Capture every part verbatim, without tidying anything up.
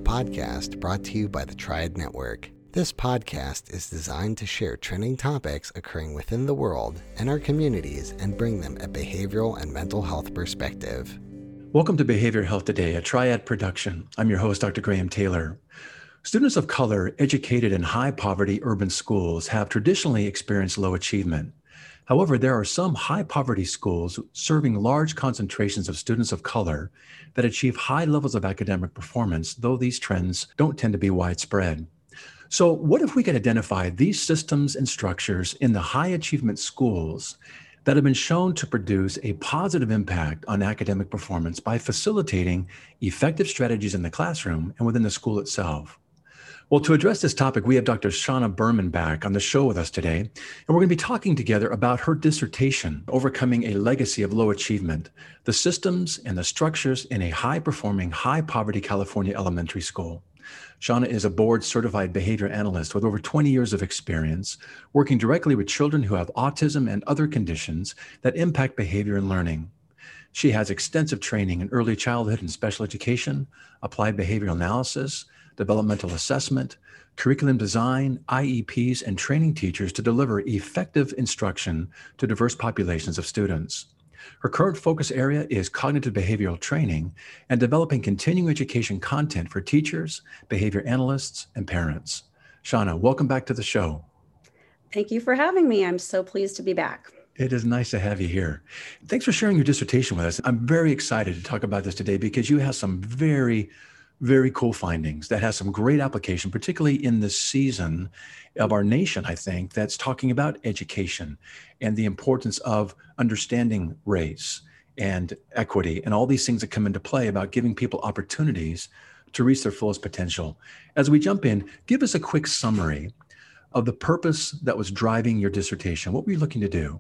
podcast brought to you by the Triad Network. This podcast is designed to share trending topics occurring within the world and our communities and bring them a behavioral and mental health perspective. Welcome to Behavioral Health Today, a Triad production. I'm your host, Doctor Graham Taylor. Students of color educated in high-poverty urban schools have traditionally experienced low achievement. However, there are some high-poverty schools serving large concentrations of students of color that achieve high levels of academic performance, though these trends don't tend to be widespread. So what if we could identify these systems and structures in the high-achievement schools that have been shown to produce a positive impact on academic performance by facilitating effective strategies in the classroom and within the school itself? Well, to address this topic, we have Doctor Shauna Berman back on the show with us today, and we're going to be talking together about her dissertation, Overcoming a Legacy of Low Achievement, the Systems and the Structures in a High-Performing, High-Poverty California Elementary School. Shauna is a board-certified behavior analyst with over twenty years of experience, working directly with children who have autism and other conditions that impact behavior and learning. She has extensive training in early childhood and special education, applied behavioral analysis, developmental assessment, curriculum design, I E Ps, and training teachers to deliver effective instruction to diverse populations of students. Her current focus area is cognitive behavioral training and developing continuing education content for teachers, behavior analysts, and parents. Shauna, welcome back to the show. Thank you for having me. I'm so pleased to be back. It is nice to have you here. Thanks for sharing your dissertation with us. I'm very excited to talk about this today because you have some very very cool findings that has some great application, particularly in the season of our nation, I think, that's talking about education and the importance of understanding race and equity and all these things that come into play about giving people opportunities to reach their fullest potential. As we jump in, give us a quick summary of the purpose that was driving your dissertation. What were you looking to do?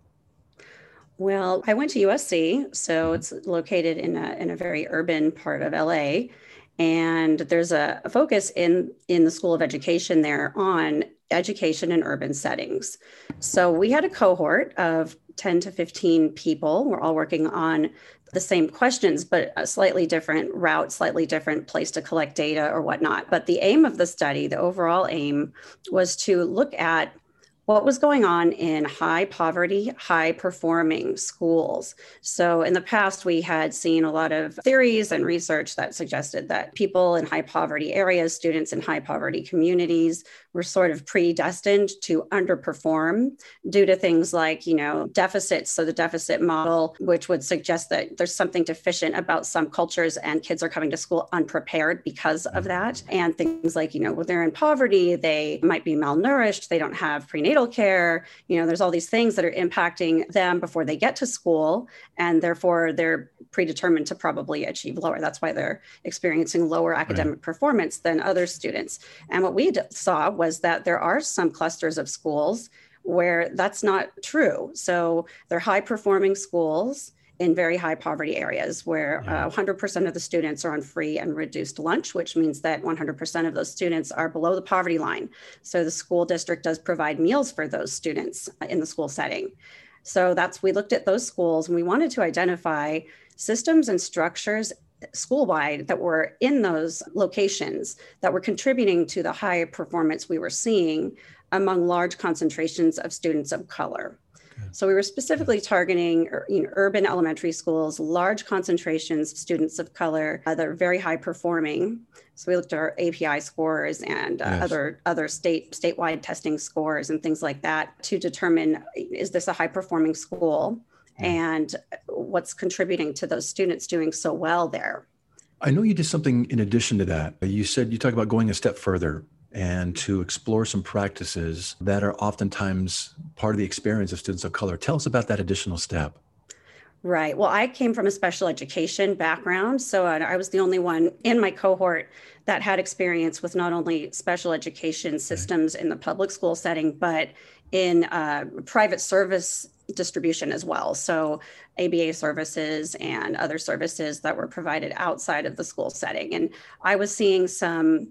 Well, I went to U S C, so it's located in a, in a very urban part of L A. And there's a focus in, in the School of Education there on education in urban settings. So we had a cohort of ten to fifteen people. We're all working on the same questions, but a slightly different route, slightly different place to collect data or whatnot. But the aim of the study, the overall aim, was to look at what was going on in high poverty, high performing schools. So in the past, we had seen a lot of theories and research that suggested that people in high poverty areas, students in high poverty communities, were sort of predestined to underperform due to things like, you know, deficits. So the deficit model, which would suggest that there's something deficient about some cultures and kids are coming to school unprepared because of that. And things like, you know, when they're in poverty, they might be malnourished, they don't have prenatal care, you know, there's all these things that are impacting them before they get to school, and therefore they're predetermined to probably achieve lower. That's why they're experiencing lower academic right. performance than other students. And what we d- saw was that there are some clusters of schools where that's not true. So they're high performing schools in very high poverty areas where uh, one hundred percent of the students are on free and reduced lunch, which means that one hundred percent of those students are below the poverty line. So the school district does provide meals for those students in the school setting. So that's, we looked at those schools and we wanted to identify systems and structures school-wide that were in those locations that were contributing to the high performance we were seeing among large concentrations of students of color. So we were specifically targeting you know, urban elementary schools, large concentrations of students of color uh, that are very high performing. So we looked at our A P I scores and uh, yes. other other state statewide testing scores and things like that to determine, is this a high performing school and what's contributing to those students doing so well there. I know you did something in addition to that. You said you talked about going a step further and to explore some practices that are oftentimes part of the experience of students of color. Tell us about that additional step. Right. Well, I came from a special education background, so I was the only one in my cohort that had experience with not only special education systems in the public school setting, but in uh, private service distribution as well. So A B A services and other services that were provided outside of the school setting. And I was seeing some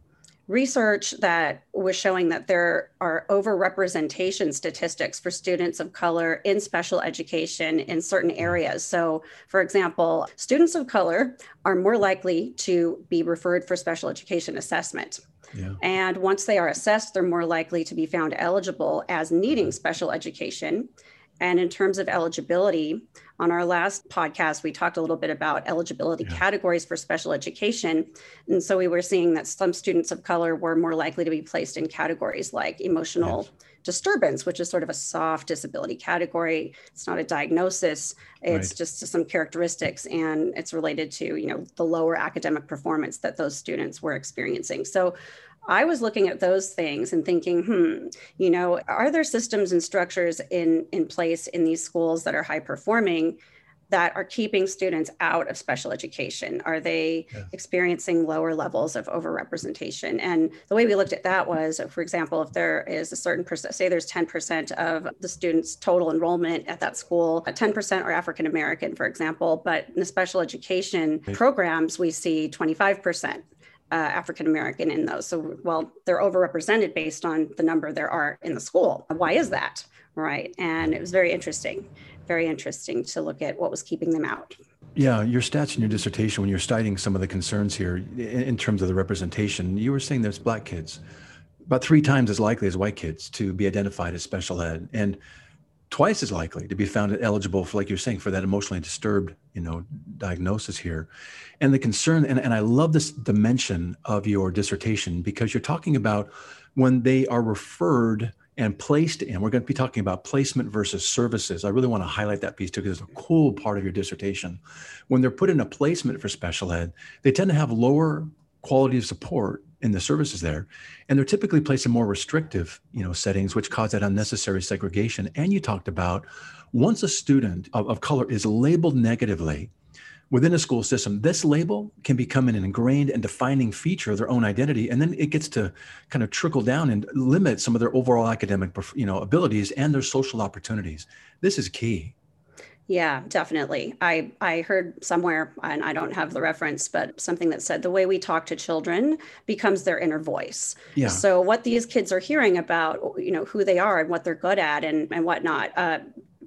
research that was showing that there are overrepresentation statistics for students of color in special education in certain areas. So, for example, students of color are more likely to be referred for special education assessment. Yeah. And once they are assessed, they're more likely to be found eligible as needing special education. And in terms of eligibility, on our last podcast, we talked a little bit about eligibility Yeah. categories for special education. And so we were seeing that some students of color were more likely to be placed in categories like emotional Yes. disturbance, which is sort of a soft disability category. It's not a diagnosis. It's Right. just some characteristics, and it's related to, you know, the lower academic performance that those students were experiencing. So I was looking at those things and thinking, hmm, you know, are there systems and structures in, in place in these schools that are high performing that are keeping students out of special education? Are they Yeah. experiencing lower levels of overrepresentation? And the way we looked at that was, for example, if there is a certain percent, say there's ten percent of the students' total enrollment at that school, ten percent are African American, for example, but in the special education Right. programs, we see twenty-five percent. Uh, African American in those. So, well, they're overrepresented based on the number there are in the school. Why is that? Right. And it was very interesting, very interesting to look at what was keeping them out. Yeah, your stats in your dissertation, when you're citing some of the concerns here in, in terms of the representation, you were saying there's Black kids about three times as likely as white kids to be identified as special ed, and twice as likely to be found eligible for, like you're saying, for that emotionally disturbed, you know, diagnosis here. And the concern, and, and I love this dimension of your dissertation, because you're talking about when they are referred and placed in, we're going to be talking about placement versus services. I really want to highlight that piece too, because it's a cool part of your dissertation. When they're put in a placement for special ed, they tend to have lower quality of support in the services there. And they're typically placed in more restrictive, you know, settings, which cause that unnecessary segregation. And you talked about once a student of, of color is labeled negatively within a school system, this label can become an ingrained and defining feature of their own identity. And then it gets to kind of trickle down and limit some of their overall academic, you know, abilities and their social opportunities. This is key. Yeah, definitely. I, I heard somewhere, and I don't have the reference, but something that said the way we talk to children becomes their inner voice. Yeah. So what these kids are hearing about, you know, who they are and what they're good at and, and whatnot, uh,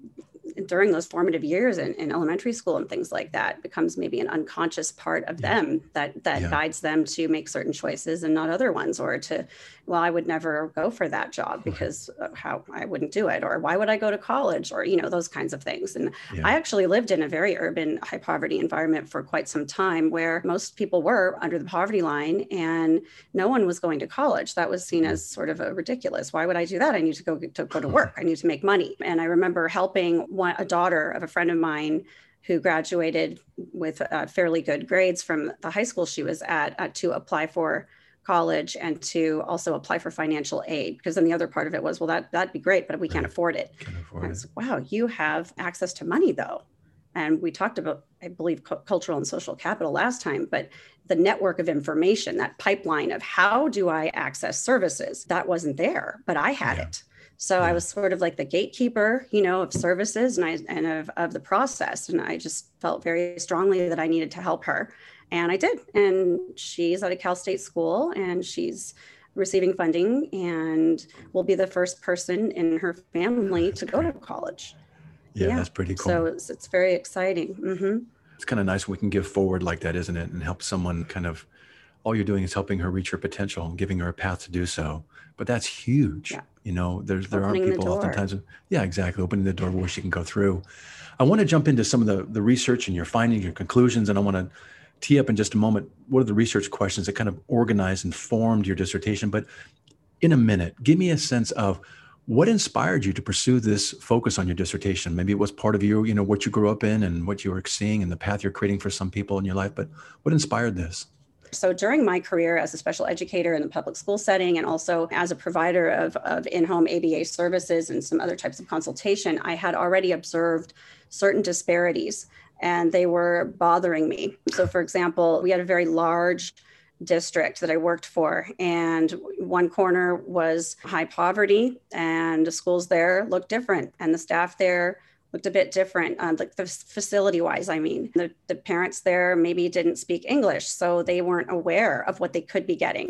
during those formative years in, in elementary school and things like that becomes maybe an unconscious part of Yeah. them that that Yeah. guides them to make certain choices and not other ones, or to, well, I would never go for that job because of how I wouldn't do it, or why would I go to college, or, you know, those kinds of things. And Yeah. I actually lived in a very urban, high poverty environment for quite some time, where most people were under the poverty line and no one was going to college. That was seen as sort of a ridiculous. Why would I do that? I need to go to go to work. I need to make money. And I remember helping one, a daughter of a friend of mine who graduated with uh, fairly good grades from the high school she was at, uh, to apply for college and to also apply for financial aid. Because then the other part of it was, well, that, that'd be great, but we can't Right. afford it. Can't afford And I it. was like, wow, you have access to money though. And we talked about, I believe, cu- cultural and social capital last time, but the network of information, that pipeline of how do I access services, that wasn't there, but I had Yeah. it. So Yeah. I was sort of like the gatekeeper, you know, of services and I and of, of the process. And I just felt very strongly that I needed to help her. And I did. And she's at a Cal State school and she's receiving funding and will be the first person in her family to go to college. Yeah, Yeah. that's pretty cool. So it's, it's very exciting. Hmm. It's kind of nice when we can give forward like that, isn't it? And help someone kind of, all you're doing is helping her reach her potential and giving her a path to do so. But that's huge. Yeah. You know, there's, there Opening are the people door. oftentimes, yeah, exactly. Opening the door where she can go through. I want to jump into some of the, the research and your findings, your conclusions, and I want to tee up in just a moment what are the research questions that kind of organized and formed your dissertation. But in a minute, give me a sense of what inspired you to pursue this focus on your dissertation. Maybe it was part of you, you know, what you grew up in and what you were seeing and the path you're creating for some people in your life. But what inspired this? So during my career as a special educator in the public school setting and also as a provider of, of in-home A B A services and some other types of consultation, I had already observed certain disparities and they were bothering me. So for example, we had a very large district that I worked for, and one corner was high poverty and the schools there looked different and the staff there looked a bit different, um, like the facility wise. I mean, the, the parents there maybe didn't speak English, so they weren't aware of what they could be getting.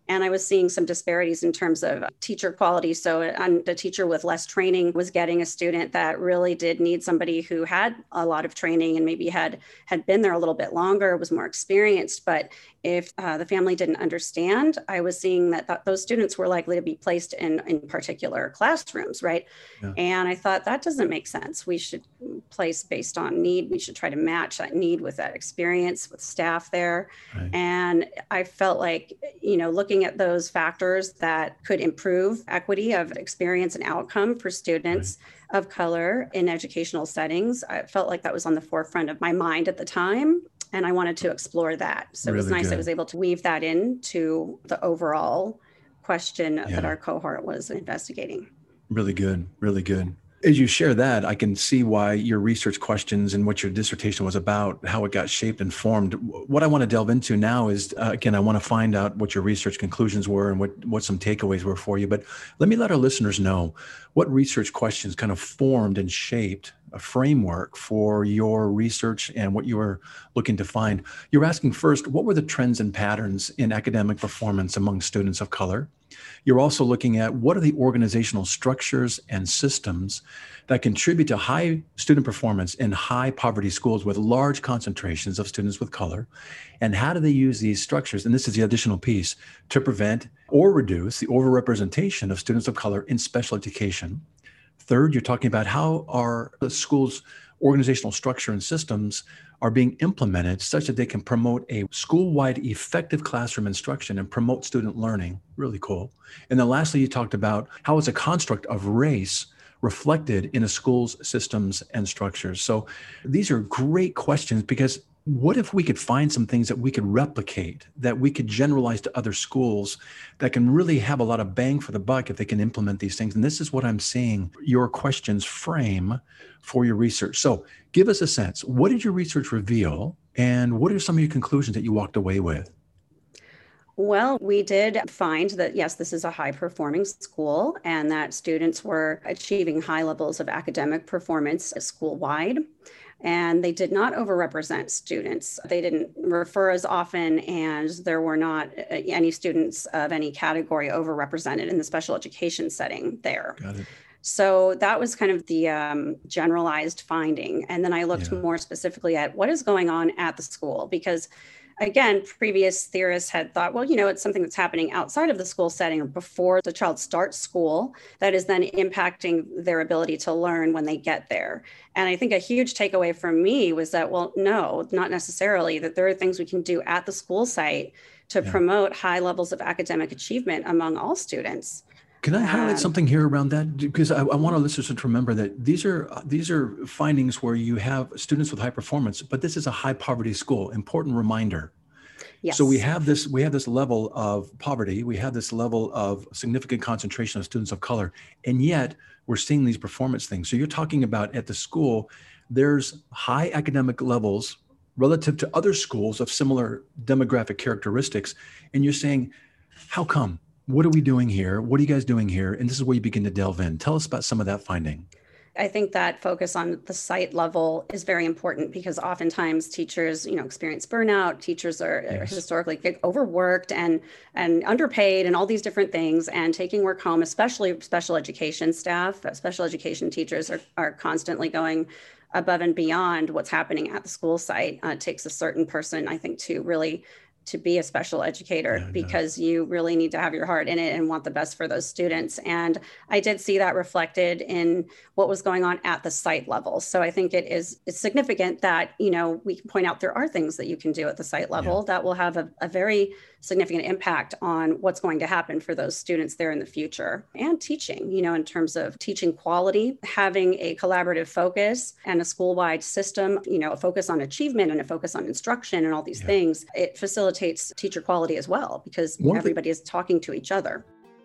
And I was seeing some disparities in terms of teacher quality. So um, the teacher with less training was getting a student that really did need somebody who had a lot of training and maybe had had been there a little bit longer, was more experienced. But if uh, the family didn't understand, I was seeing that th- those students were likely to be placed in, in particular classrooms, right? Yeah. And I thought that doesn't make sense. We should place based on need. We should try to match that need with that experience with staff there. Right. And I felt like, you know, looking at those factors that could improve equity of experience and outcome for students right. of color in educational settings, I felt like that was on the forefront of my mind at the time. And I wanted to explore that. So really it was nice good. I was able to weave that into the overall question yeah. that our cohort was investigating. Really good, really good. As you share that, I can see why your research questions and what your dissertation was about, how it got shaped and formed. What I want to delve into now is, uh, again, I want to find out what your research conclusions were and what, what some takeaways were for you. But let me let our listeners know what research questions kind of formed and shaped a framework for your research and what you were looking to find. You're asking first, what were the trends and patterns in academic performance among students of color? You're also looking at what are the organizational structures and systems that contribute to high student performance in high poverty schools with large concentrations of students with color, and how do they use these structures, and this is the additional piece, to prevent or reduce the overrepresentation of students of color in special education. Third, you're talking about how our schools' organizational structure and systems are being implemented such that they can promote a school-wide effective classroom instruction and promote student learning. Really cool. And then lastly, you talked about how is a construct of race reflected in a school's systems and structures. So these are great questions, because what if we could find some things that we could replicate, that we could generalize to other schools that can really have a lot of bang for the buck if they can implement these things? And this is what I'm seeing your questions frame for your research. So give us a sense. What did your research reveal? And what are some of your conclusions that you walked away with? Well, we did find that, yes, this is a high performing school and that students were achieving high levels of academic performance school-wide. And they did not overrepresent students. They didn't refer as often, and there were not any students of any category overrepresented in the special education setting there. Got it. So that was kind of the um, generalized finding. And then I looked yeah. more specifically at what is going on at the school, because again, previous theorists had thought, well, you know, it's something that's happening outside of the school setting or before the child starts school that is then impacting their ability to learn when they get there. And I think a huge takeaway from me was that, well, no, not necessarily, that there are things we can do at the school site to yeah. promote high levels of academic achievement among all students. Can I highlight um, something here around that? Because I, I want our listeners to remember that these are these are findings where you have students with high performance, but this is a high poverty school. Important reminder. Yes. So we have this we have this level of poverty. We have this level of significant concentration of students of color, and yet we're seeing these performance things. So you're talking about at the school, there's high academic levels relative to other schools of similar demographic characteristics, and you're saying, how come? What are we doing here? What are you guys doing here? And this is where you begin to delve in. Tell us about some of that finding. I think that focus on the site level is very important, because oftentimes teachers, you know, experience burnout. Teachers are, yes. are historically overworked and and underpaid and all these different things, and taking work home, especially special education staff. Special education teachers are, are constantly going above and beyond what's happening at the school site. Uh, it takes a certain person, I think, to really to be a special educator, yeah, because you really need to have your heart in it and want the best for those students. And I did see that reflected in what was going on at the site level. So I think it is it's significant that, you know, we can point out there are things that you can do at the site level yeah. that will have a, a very significant impact on what's going to happen for those students there in the future. And teaching, you know, in terms of teaching quality, having a collaborative focus and a school-wide system, you know, a focus on achievement and a focus on instruction and all these yeah. things, it facilitates teacher quality as well, because One everybody is talking to each other.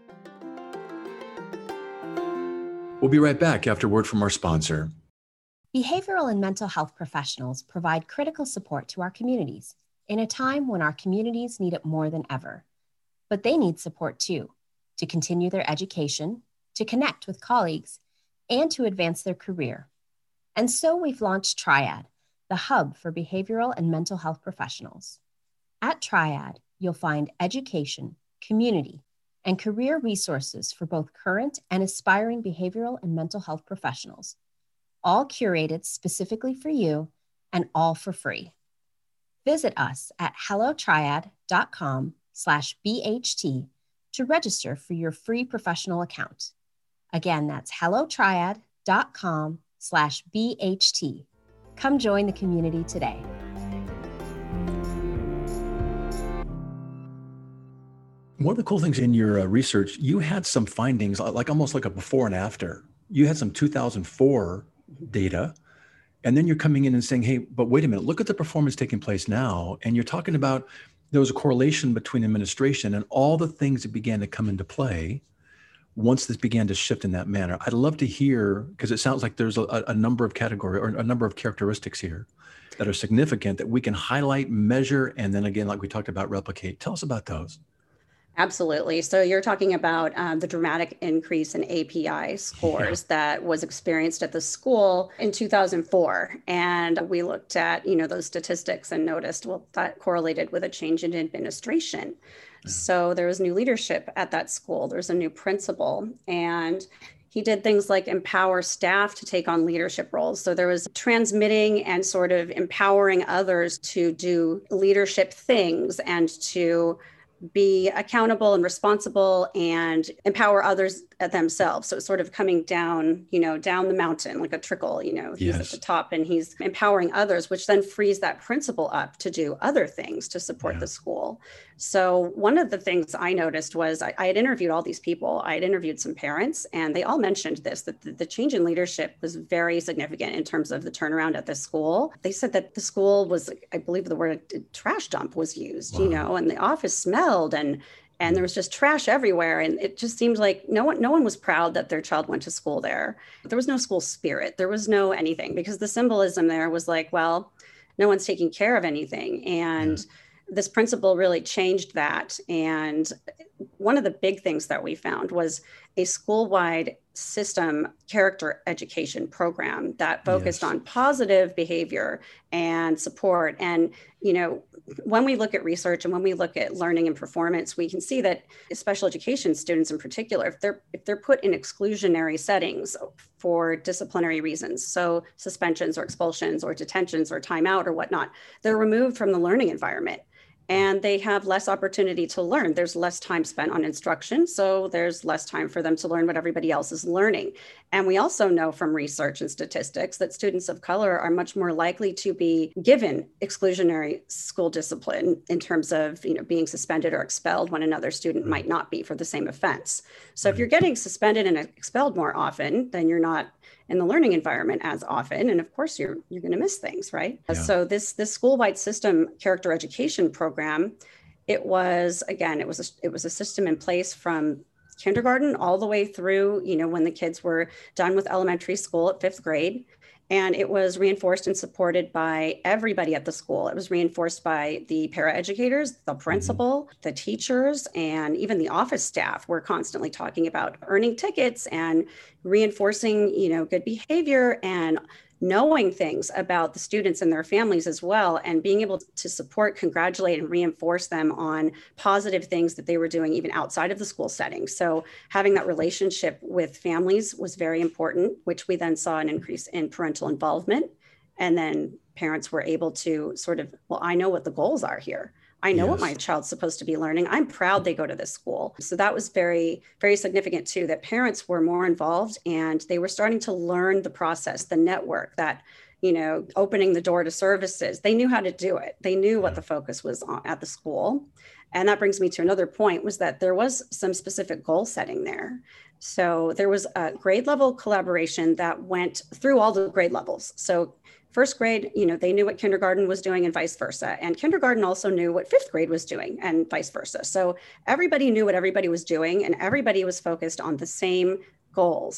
We'll be right back after word from our sponsor. Behavioral and mental health professionals provide critical support to our communities in a time when our communities need it more than ever. But they need support too, to continue their education, to connect with colleagues, and to advance their career. And so we've launched Triad, the hub for behavioral and mental health professionals. At Triad, you'll find education, community, and career resources for both current and aspiring behavioral and mental health professionals, all curated specifically for you and all for free. Visit us at hellotriad.com slash BHT to register for your free professional account. Again, that's hellotriad.com slash BHT. Come join the community today. One of the cool things in your uh, research, you had some findings, like almost like a before and after. You had some two thousand four data, and then you're coming in and saying, hey, but wait a minute, look at the performance taking place now. And you're talking about there was a correlation between administration and all the things that began to come into play once this began to shift in that manner. I'd love to hear, because it sounds like there's a, a number of category or a number of characteristics here that are significant that we can highlight, measure, and then again, like we talked about, replicate. Tell us about those. Absolutely. So you're talking about um, the dramatic increase in A P I scores yeah. that was experienced at the school in two thousand four. And we looked at, you know, those statistics and noticed, well, that correlated with a change in administration. Yeah. So there was new leadership at that school. There's a new principal, and he did things like empower staff to take on leadership roles. So there was transmitting and sort of empowering others to do leadership things and to be accountable and responsible and empower others themselves. So it's sort of coming down, you know, down the mountain like a trickle, you know, he's yes. at the top and he's empowering others, which then frees that principal up to do other things to support yeah. the school. So one of the things I noticed was I, I had interviewed all these people. I had interviewed some parents, and they all mentioned this, that the, the change in leadership was very significant in terms of the turnaround at the school. They said that the school was, I believe the word trash dump was used, wow. you know, and the office smelled and And there was just trash everywhere. And it just seemed like no one, no one was proud that their child went to school there. There was no school spirit. There was no anything, because the symbolism there was like, well, no one's taking care of anything. And yeah. this principal really changed that. And one of the big things that we found was a school-wide system character education program that focused yes. on positive behavior and support. And, you know, when we look at research and when we look at learning and performance, we can see that special education students in particular, if they're if they're put in exclusionary settings for disciplinary reasons, so suspensions or expulsions or detentions or timeout or whatnot, they're removed from the learning environment. And they have less opportunity to learn. There's less time spent on instruction, so there's less time for them to learn what everybody else is learning. And we also know from research and statistics that students of color are much more likely to be given exclusionary school discipline in terms of, you know, being suspended or expelled when another student might not be for the same offense. So if you're getting suspended and expelled more often, then you're not in the learning environment as often. And of course, you're you're going to miss things, right? Yeah. So this this school-wide system character education program, it was, again, it was a, it was a system in place from kindergarten all the way through, you know, when the kids were done with elementary school at fifth grade. And it was reinforced and supported by everybody at the school. It was reinforced by the paraeducators, the principal, mm-hmm. the teachers, and even the office staff were constantly talking about earning tickets and reinforcing, you know, good behavior and knowing things about the students and their families as well, and being able to support, congratulate, and reinforce them on positive things that they were doing even outside of the school setting. So having that relationship with families was very important, which we then saw an increase in parental involvement. And then parents were able to sort of, well, I know what the goals are here. I know yes. what my child's supposed to be learning. I'm proud they go to this school. So that was very, very significant too, that parents were more involved and they were starting to learn the process, the network, that, you know, opening the door to services. They knew how to do it. They knew what the focus was on at the school. And that brings me to another point, was that there was some specific goal setting there. So there was a grade level collaboration that went through all the grade levels. So first grade, you know, they knew what kindergarten was doing and vice versa. And kindergarten also knew what fifth grade was doing and vice versa. So everybody knew what everybody was doing and everybody was focused on the same goals.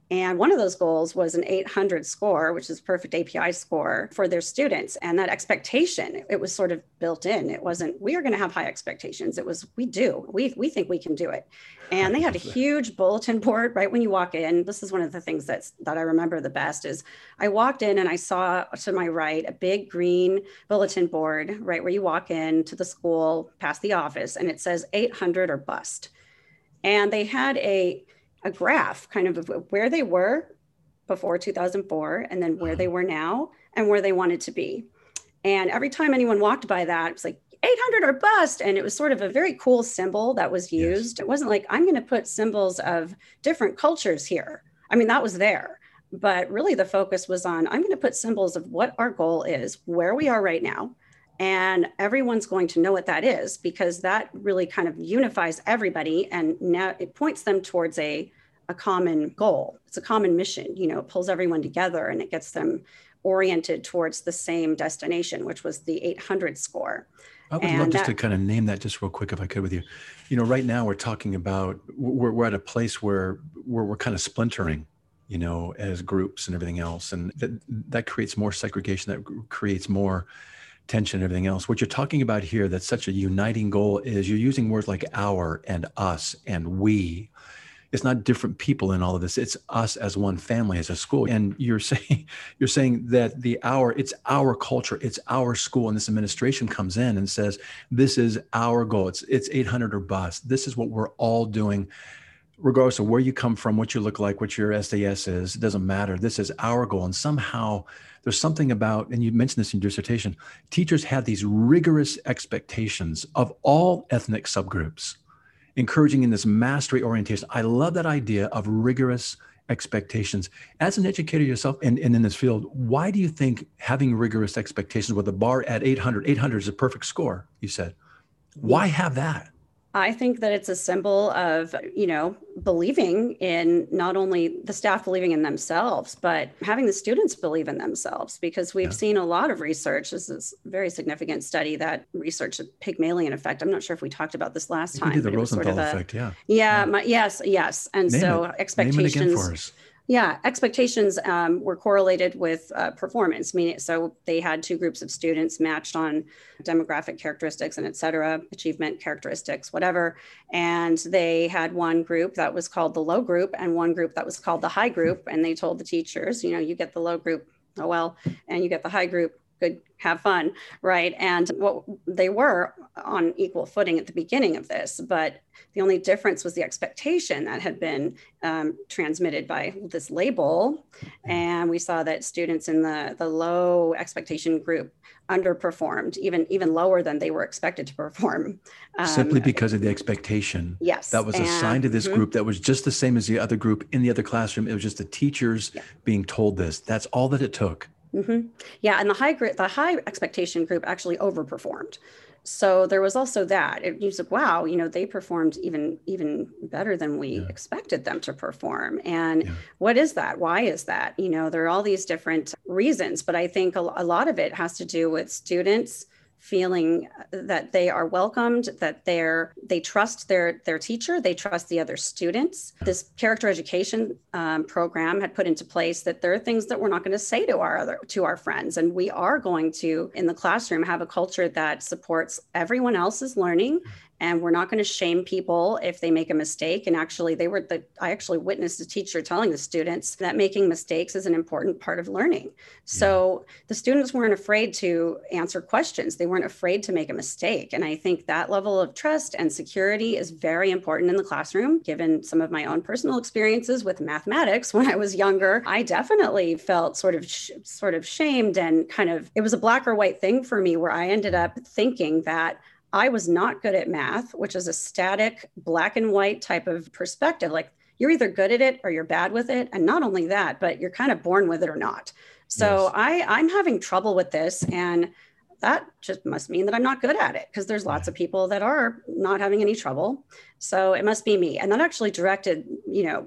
And one of those goals was an eight hundred score, which is perfect A P I score for their students. And that expectation, it was sort of built in. It wasn't, we are going to have high expectations. It was, we do, we, we think we can do it. And they had a huge bulletin board right when you walk in. This is one of the things that's, that I remember the best is I walked in and I saw to my right, a big green bulletin board, right where you walk in to the school, past the office, and it says eight hundred or bust. And they had a a graph kind of where they were before two thousand four and then where they were now and where they wanted to be. And every time anyone walked by that, it was like eight hundred or bust. And it was sort of a very cool symbol that was used. Yes. It wasn't like, I'm going to put symbols of different cultures here. I mean, that was there, but really the focus was on, I'm going to put symbols of what our goal is, where we are right now. And everyone's going to know what that is because that really kind of unifies everybody. And now it points them towards a, a common goal. It's a common mission, you know, it pulls everyone together and it gets them oriented towards the same destination, which was the eight hundred score. I would and love just that, to kind of name that just real quick, if I could with you. You know, right now we're talking about, we're, we're at a place where, where we're kind of splintering, you know, as groups and everything else. And that, that creates more segregation, that creates more tension and everything else. What you're talking about here, that's such a uniting goal, is you're using words like our and us and we. It's not different people in all of this. It's us as one family, as a school. And you're saying, you're saying that the our, it's our culture, it's our school. And this administration comes in and says, this is our goal. It's, it's eight hundred or bust. This is what we're all doing. Regardless of where you come from, what you look like, what your S A S is, it doesn't matter. This is our goal. And somehow there's something about, and you mentioned this in your dissertation, teachers had these rigorous expectations of all ethnic subgroups, encouraging in this mastery orientation. I love that idea of rigorous expectations. As an educator yourself and, and in this field, why do you think having rigorous expectations with the bar at eight hundred, eight hundred is a perfect score, you said? Why have that? I think that it's a symbol of, you know, believing in not only the staff believing in themselves, but having the students believe in themselves, because we've yeah. seen a lot of research. This is a very significant study that researched the Pygmalion effect. I'm not sure if we talked about this last time. We did the Rosenthal sort of a, effect, yeah. Yeah, yeah. My, yes, yes. And Name so it. expectations. Name it again for us. Yeah, expectations um, were correlated with uh, performance, meaning so they had two groups of students matched on demographic characteristics and et cetera, achievement characteristics, whatever. And they had one group that was called the low group and one group that was called the high group. And they told the teachers, you know, you get the low group, oh well, and you get the high group, good, have fun, right? And what they were on equal footing at the beginning of this, but the only difference was the expectation that had been um, transmitted by this label. And we saw that students in the, the low expectation group underperformed, even, even lower than they were expected to perform. Um, Simply because of the expectation yes, that was and, assigned to this mm-hmm. group that was just the same as the other group in the other classroom. It was just the teachers yeah. being told this. That's all that it took. Mm-hmm. Yeah, and the high group, the high expectation group actually overperformed. So there was also that. It was like, wow, you know, they performed even even better than we yeah. expected them to perform. And yeah. what is that? Why is that? You know, there are all these different reasons, but I think a, a lot of it has to do with students feeling that they are welcomed, that they're they trust their their teacher, they trust the other students. This character education um, program had put into place that there are things that we're not going to say to our other to our friends, and we are going to in the classroom have a culture that supports everyone else's learning. And we're not going to shame people if they make a mistake. And actually, they were the I actually witnessed a teacher telling the students that making mistakes is an important part of learning. So yeah. the students weren't afraid to answer questions. They weren't afraid to make a mistake. And I think that level of trust and security is very important in the classroom. Given some of my own personal experiences with mathematics when I was younger, I definitely felt sort of sh- sort of shamed and kind of it was a black or white thing for me where I ended up thinking that I was not good at math, which is a static black and white type of perspective. Like you're either good at it or you're bad with it. And not only that, but you're kind of born with it or not. So yes. I, I'm having trouble with this. And that just must mean that I'm not good at it because there's lots of people that are not having any trouble. So it must be me. And that actually directed, you know,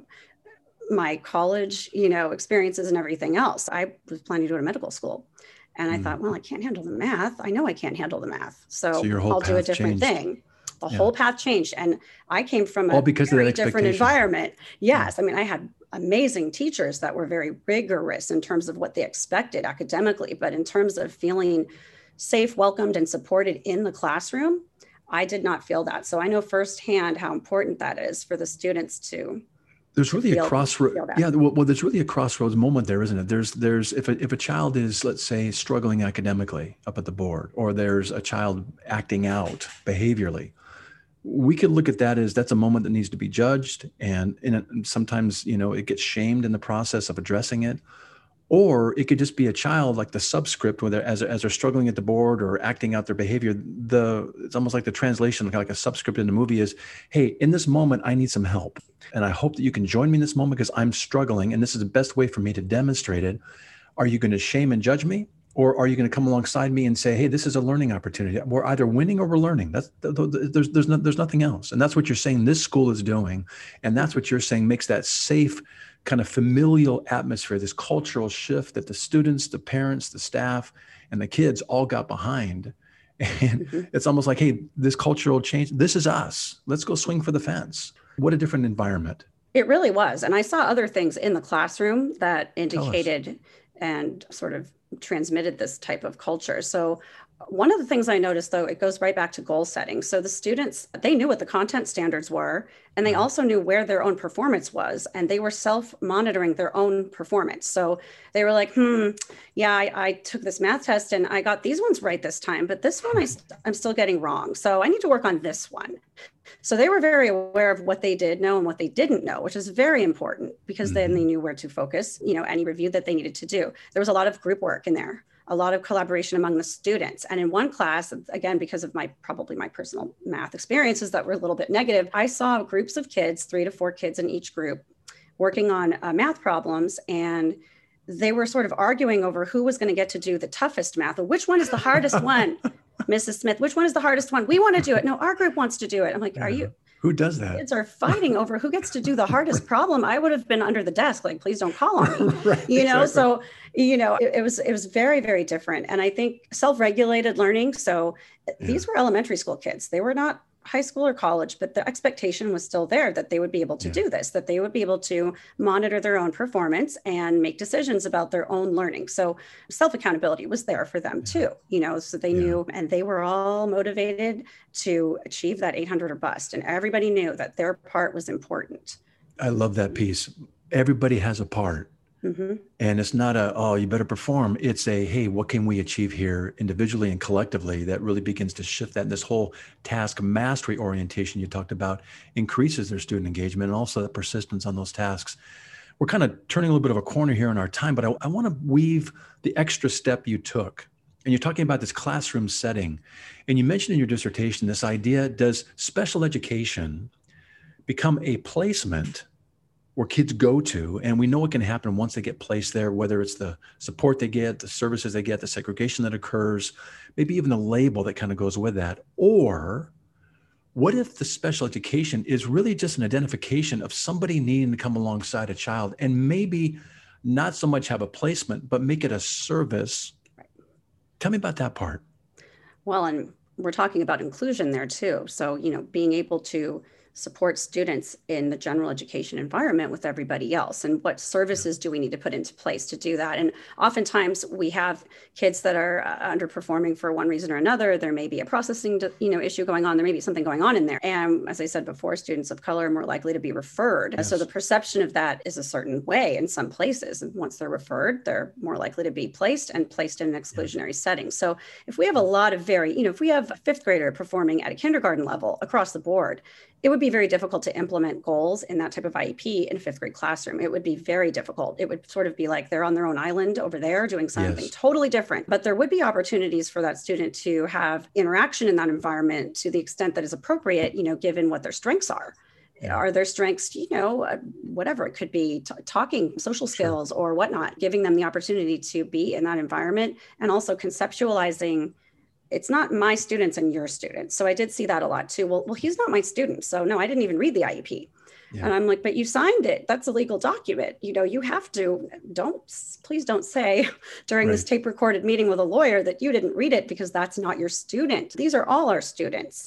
my college, you know, experiences and everything else. I was planning to go to medical school. And I mm. thought, well, I can't handle the math. I know I can't handle the math. So, so your whole I'll do a different changed. thing. The Yeah. whole path changed. And I came from a All because of that very different expectation. environment. Yes. I mean, I had amazing teachers that were very rigorous in terms of what they expected academically, but in terms of feeling safe, welcomed, and supported in the classroom, I did not feel that. So I know firsthand how important that is for the students to There's to really a feel- crossroad. feel that. Yeah, well, well, there's really a crossroads moment there, isn't it? There's, there's if a, if a child is, let's say, struggling academically up at the board, or there's a child acting out behaviorally, we could look at that as that's a moment that needs to be judged, and in a, sometimes, you know, it gets shamed in the process of addressing it. Or it could just be a child, like the subscript, where they're, as, as they're struggling at the board or acting out their behavior, the it's almost like the translation, kind of like a subscript in the movie is, hey, in this moment, I need some help. And I hope that you can join me in this moment because I'm struggling. And this is the best way for me to demonstrate it. Are you going to shame and judge me? Or are you going to come alongside me and say, hey, this is a learning opportunity. We're either winning or we're learning. That's there's there's no, there's nothing else. And that's what you're saying this school is doing. And that's what you're saying makes that safe kind of familial atmosphere, this cultural shift that the students, the parents, the staff, and the kids all got behind. And mm-hmm. It's almost like, hey, this cultural change, this is us. Let's go swing for the fence. What a different environment. It really was. And I saw other things in the classroom that indicated and sort of transmitted this type of culture. So one of the things I noticed, though, it goes right back to goal setting. So the students, they knew what the content standards were, and they also knew where their own performance was, and they were self-monitoring their own performance. So they were like, hmm, yeah, I, I took this math test and I got these ones right this time, but this one I, I'm still getting wrong. So I need to work on this one. So they were very aware of what they did know and what they didn't know, which is very important because mm-hmm. then they knew where to focus, you know, any review that they needed to do. There was a lot of group work in there, a lot of collaboration among the students. And in one class, again, because of my probably my personal math experiences that were a little bit negative, I saw groups of kids, three to four kids in each group, working on uh, math problems. And they were sort of arguing over who was going to get to do the toughest math. Or which one is the hardest one? Missus Smith, which one is the hardest one? We want to do it. No, our group wants to do it. I'm like, are you? Who does that? Kids are fighting over who gets to do the hardest problem. I would have been under the desk, like, please don't call on me. Right, you know, exactly. So, you know, it, it was it was very, very different. And I think self-regulated learning. So yeah. These were elementary school kids. They were not high school or college, but the expectation was still there that they would be able to yeah. do this, that they would be able to monitor their own performance and make decisions about their own learning. So self-accountability was there for them yeah. too, you know, so they yeah. knew, and they were all motivated to achieve that eight hundred or bust. And everybody knew that their part was important. I love that piece. Everybody has a part. Mm-hmm. And it's not a, oh, you better perform. It's a, hey, what can we achieve here individually and collectively that really begins to shift that. And this whole task mastery orientation you talked about increases their student engagement and also the persistence on those tasks. We're kind of turning a little bit of a corner here in our time, but I, I want to weave the extra step you took. And you're talking about this classroom setting. And you mentioned in your dissertation this idea, does special education become a placement where kids go to, and we know what can happen once they get placed there, whether it's the support they get, the services they get, the segregation that occurs, maybe even the label that kind of goes with that. Or what if the special education is really just an identification of somebody needing to come alongside a child and maybe not so much have a placement, but make it a service? Right. Tell me about that part. Well, and we're talking about inclusion there too. So, you know, being able to support students in the general education environment with everybody else, and what services do we need to put into place to do that? And oftentimes we have kids that are uh, underperforming for one reason or another. There may be a processing, you know, issue going on. There may be something going on in there. And as I said before, students of color are more likely to be referred. Yes. So the perception of that is a certain way in some places. And once they're referred, they're more likely to be placed and placed in an exclusionary yes. setting. So if we have a lot of very, you know, if we have a fifth grader performing at a kindergarten level across the board, it would be very difficult to implement goals in that type of I E P in a fifth grade classroom. It would be very difficult. It would sort of be like they're on their own island over there doing something yes. totally different. But there would be opportunities for that student to have interaction in that environment to the extent that is appropriate, you know, given what their strengths are. Yeah. Are their strengths, you know, uh, whatever, it could be t- talking, social skills sure. or whatnot, giving them the opportunity to be in that environment, and also conceptualizing it's not my students and your students. So I did see that a lot too. Well, well, he's not my student. So no, I didn't even read the I E P. Yeah. And I'm like, but you signed it. That's a legal document. You know, you have to, don't, please don't say during right. this tape recorded meeting with a lawyer that you didn't read it because that's not your student. These are all our students.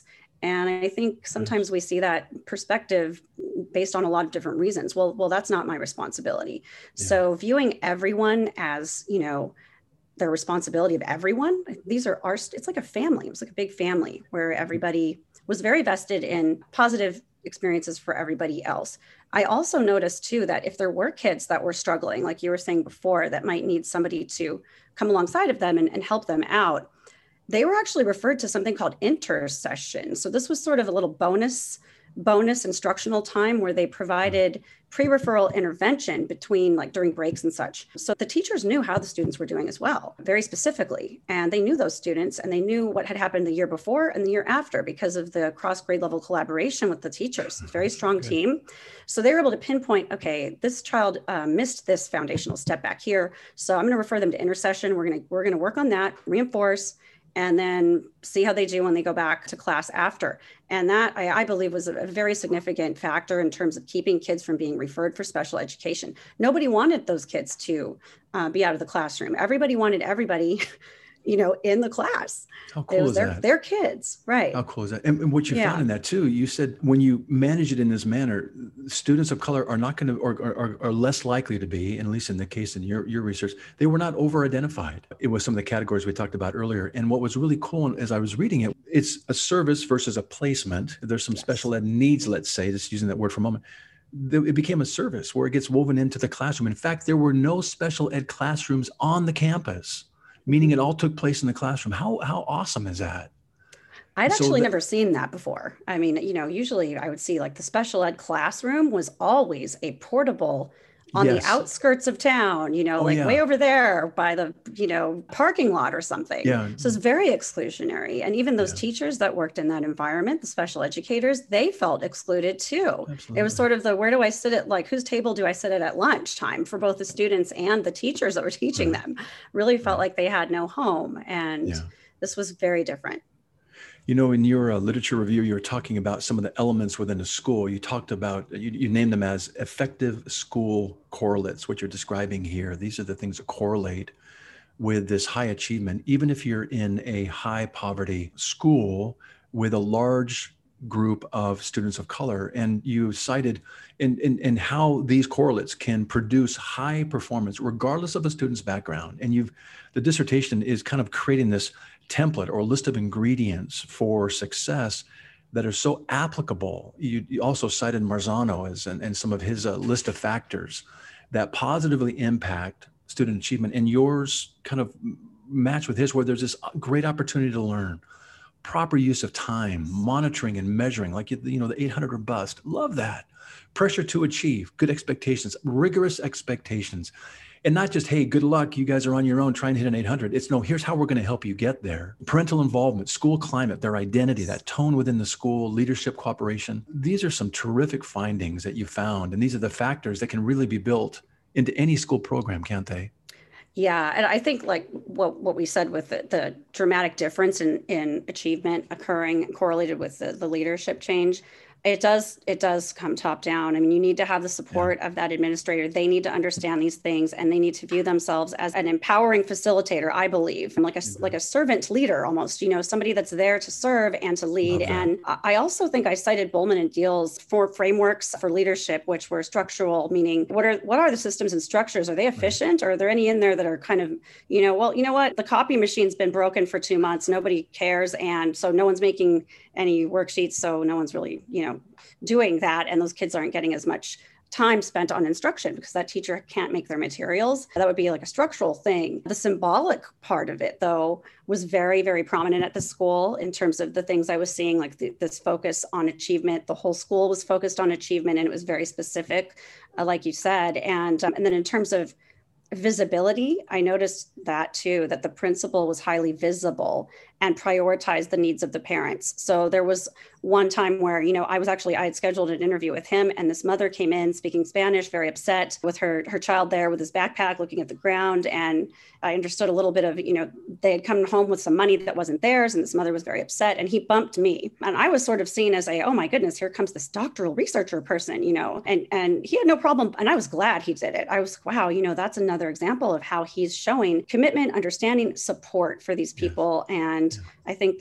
And I think sometimes we see that perspective based on a lot of different reasons. Well, well, that's not my responsibility. Yeah. So viewing everyone as, you know, the responsibility of everyone, these are our, it's like a family. It was like a big family where everybody was very vested in positive experiences for everybody else. I also noticed too, that if there were kids that were struggling, like you were saying before, that might need somebody to come alongside of them and, and help them out, they were actually referred to something called intercession. So this was sort of a little bonus, bonus instructional time where they provided pre-referral intervention between, like during breaks and such. So the teachers knew how the students were doing as well, very specifically. And they knew those students and they knew what had happened the year before and the year after because of the cross grade level collaboration with the teachers, very strong Good. team. So they were able to pinpoint, okay, this child uh, missed this foundational step back here. So I'm going to refer them to intercession. We're going to, we're going to work on that, reinforce, and then see how they do when they go back to class after. And that, I, I believe, was a, a very significant factor in terms of keeping kids from being referred for special education. Nobody wanted those kids to uh, be out of the classroom. Everybody wanted everybody, you know, in the class. How cool it was is their, that? Their kids, right. How cool is that? And, and what you Yeah. found in that too, you said when you manage it in this manner, students of color are not going to, or are, are less likely to be, and at least in the case in your, your research, they were not over-identified. It was some of the categories we talked about earlier. And what was really cool as I was reading it, it's a service versus a placement. There's some Yes. special ed needs, let's say, just using that word for a moment. It became a service where it gets woven into the classroom. In fact, there were no special ed classrooms on the campus, meaning it all took place in the classroom. How, how awesome is that? I'd So actually that- never seen that before. I mean, you know, usually I would see like the special ed classroom was always a portable on Yes. the outskirts of town, you know, Oh, like yeah. way over there by the, you know, parking lot or something. Yeah. So it's very exclusionary. And even those Yeah. teachers that worked in that environment, the special educators, they felt excluded too. Absolutely. It was sort of the, where do I sit at, like, whose table do I sit at at lunchtime for both the students and the teachers that were teaching Right. them? Really felt Right. like they had no home. And Yeah. this was very different. You know, in your uh, literature review, you were talking about some of the elements within a school. You talked about, you, you named them as effective school correlates, what you're describing here. These are the things that correlate with this high achievement, even if you're in a high poverty school with a large group of students of color. And you cited in, in, in how these correlates can produce high performance, regardless of a student's background. And you've, the dissertation is kind of creating this template or list of ingredients for success that are so applicable. You, you also cited Marzano as and, and some of his uh, list of factors that positively impact student achievement, and yours kind of match with his, where there's this great opportunity to learn, proper use of time, monitoring and measuring, like you, you know the eight hundred or bust. Love that. Pressure to achieve, good expectations, rigorous expectations. And not just, hey, good luck, you guys are on your own, trying to hit an eight hundred. It's no, here's how we're going to help you get there. Parental involvement, school climate, their identity, that tone within the school, leadership, cooperation. These are some terrific findings that you found. And these are the factors that can really be built into any school program, can't they? Yeah, and I think like what, what we said with the, the dramatic difference in, in achievement occurring correlated with the, the leadership change, it does it does come top down. I mean, you need to have the support yeah. of that administrator. They need to understand these things, and they need to view themselves as an empowering facilitator, I believe, like a mm-hmm. like a servant leader almost, you know, somebody that's there to serve and to lead. And I also think I cited Bowman and Deal's four frameworks for leadership, which were structural, meaning what are what are the systems and structures? Are they efficient, right. or are there any in there that are kind of, you know, well, you know what, the copy machine's been broken for two months, nobody cares, and so no one's making any worksheets, so no one's really, you know, doing that, and those kids aren't getting as much time spent on instruction because that teacher can't make their materials. That would be like a structural thing. The symbolic part of it, though, was very, very prominent at the school in terms of the things I was seeing, like the, this focus on achievement. The whole school was focused on achievement, and it was very specific, uh, like you said. And um, and then in terms of visibility, I noticed that too, that the principal was highly visible and prioritized the needs of the parents. So there was one time where, you know, I was actually, I had scheduled an interview with him, and this mother came in speaking Spanish, very upset with her, her child there with his backpack looking at the ground. And I understood a little bit of, you know, they had come home with some money that wasn't theirs, and this mother was very upset, and he bumped me. And I was sort of seen as a, oh my goodness, here comes this doctoral researcher person, you know, and, and he had no problem. And I was glad he did it. I was, wow, you know, that's another example of how he's showing commitment, understanding, support for these people. Yeah. And yeah. I think that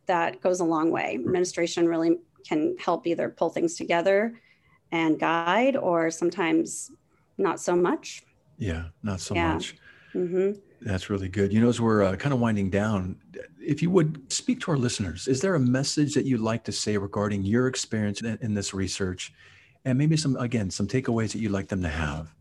that goes a long way. Administration really can help either pull things together and guide, or sometimes not so much. Yeah, not so Yeah. much. Mm-hmm. That's really good. You know, as we're uh, kind of winding down, if you would speak to our listeners, is there a message that you'd like to say regarding your experience in, in this research, and maybe some, again, some takeaways that you'd like them to have?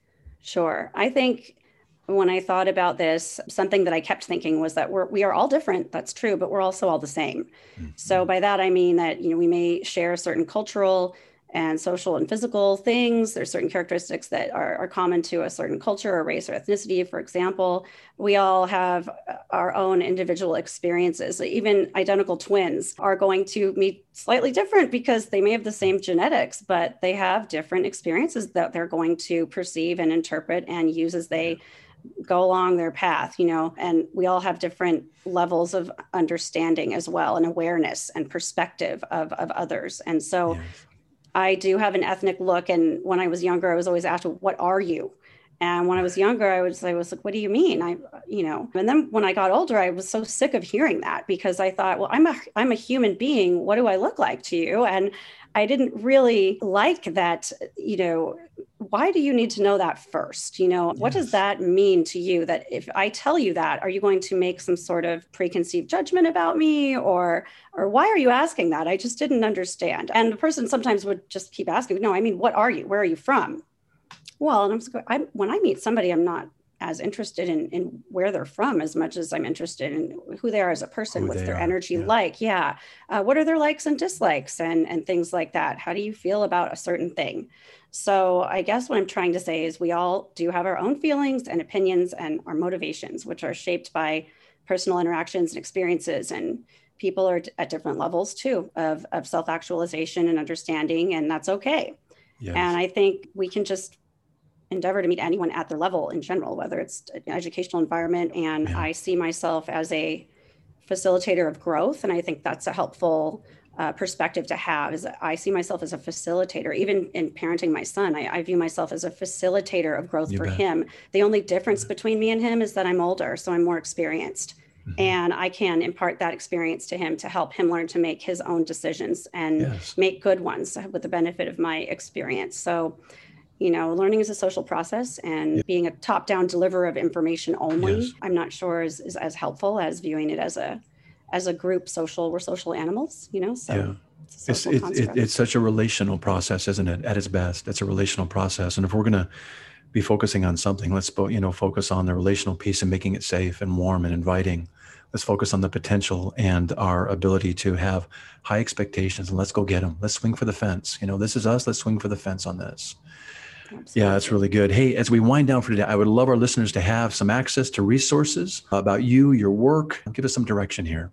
Sure. I think when I thought about this, something that I kept thinking was that we're, we are all different. That's true, but we're also all the same. Mm-hmm. So by that, I mean that, you know, we may share certain cultural and social and physical things. There's certain characteristics that are, are common to a certain culture or race or ethnicity, for example. We all have our own individual experiences. Even identical twins are going to meet slightly different because they may have the same genetics, but they have different experiences that they're going to perceive and interpret and use as they go along their path, you know, and we all have different levels of understanding as well, and awareness and perspective of, of others. And so yes. I do have an ethnic look. And when I was younger, I was always asked, what are you? And when I was younger, I was, I was like, what do you mean? I, you know, and then when I got older, I was so sick of hearing that, because I thought, well, I'm a, I'm a human being. What do I look like to you? And I didn't really like that, you know, why do you need to know that first? You know, yes. What does that mean to you? That if I tell you that, are you going to make some sort of preconceived judgment about me, or, or why are you asking that? I just didn't understand. And the person sometimes would just keep asking, no, I mean, what are you? Where are you from? Well, and I'm, just, I'm when I meet somebody, I'm not as interested in, in where they're from as much as I'm interested in who they are as a person. Who What's their are. energy yeah. like? Yeah. Uh, what are their likes and dislikes and, and things like that? How do you feel about a certain thing? So I guess what I'm trying to say is we all do have our own feelings and opinions and our motivations, which are shaped by personal interactions and experiences. And people are at different levels too of, of self-actualization and understanding, and that's okay. Yes. And I think we can just endeavor to meet anyone at their level in general, whether it's an educational environment. And yeah. I see myself as a facilitator of growth. And I think that's a helpful uh, perspective to have, is that I see myself as a facilitator. Even in parenting my son, I, I view myself as a facilitator of growth you for bet. him. The only difference yeah. between me and him is that I'm older, so I'm more experienced. Mm-hmm. And I can impart that experience to him to help him learn to make his own decisions and yes. make good ones with the benefit of my experience. So you know, learning is a social process, and yeah. being a top-down deliverer of information only, yes. I'm not sure is, is as helpful as viewing it as a as a group social. We're social animals, you know, so yeah. it's, it's, it, it, it's such a relational process, isn't it? At its best, it's a relational process. And if we're going to be focusing on something, let's, you know, focus on the relational piece and making it safe and warm and inviting. Let's focus on the potential and our ability to have high expectations, and let's go get them. Let's swing for the fence. You know, this is us. Let's swing for the fence on this. Absolutely. Yeah, that's really good. Hey, as we wind down for today, I would love our listeners to have some access to resources about you, your work. Give us some direction here.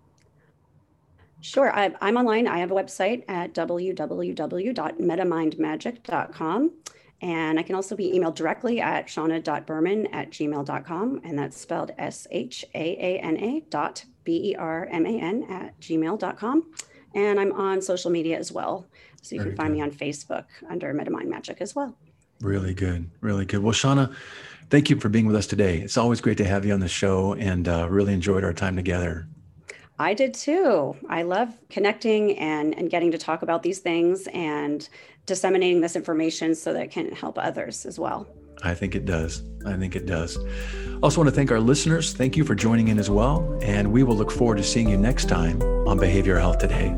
Sure. I, I'm online. I have a website at w w w dot metamind magic dot com. And I can also be emailed directly at shauna dot berman at gmail dot com. And that's spelled S H A A N A dot B E R M A N at gmail dot com. And I'm on social media as well. So you Very can find good. me on Facebook under Metamind Magic as well. Really good. Really good. Well, Shauna, thank you for being with us today. It's always great to have you on the show, and uh, really enjoyed our time together. I did too. I love connecting and, and getting to talk about these things and disseminating this information so that it can help others as well. I think it does. I think it does. I also want to thank our listeners. Thank you for joining in as well. And we will look forward to seeing you next time on Behavioral Health Today.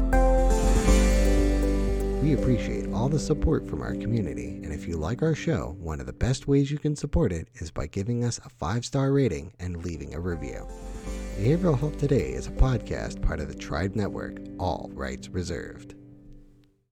We appreciate all the support from our community, and if you like our show, one of the best ways you can support it is by giving us a five-star rating and leaving a review. Behavioral Health Today is a podcast part of the Tribe Network, all rights reserved.